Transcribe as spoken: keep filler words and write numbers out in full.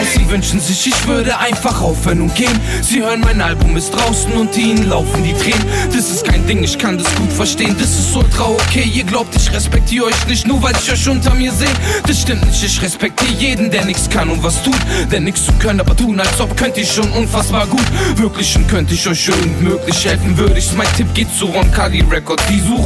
Sie wünschen sich, ich würde einfach aufhören und gehen. Sie hören, mein Album ist draußen und ihnen laufen die Tränen. Das ist kein Ding, ich kann das gut verstehen. Das ist ultra okay, ihr glaubt, ich respektiere euch nicht, nur weil ich euch unter mir sehe. Das stimmt nicht, ich respektiere jeden, der nix kann und was tut. Der nix zu können, aber tun, als ob könnt ihr schon unfassbar gut. Wirklich und könnte ich euch irgend möglich helfen, würde ich's. Mein Tipp geht zu Roncalli Records, die suchen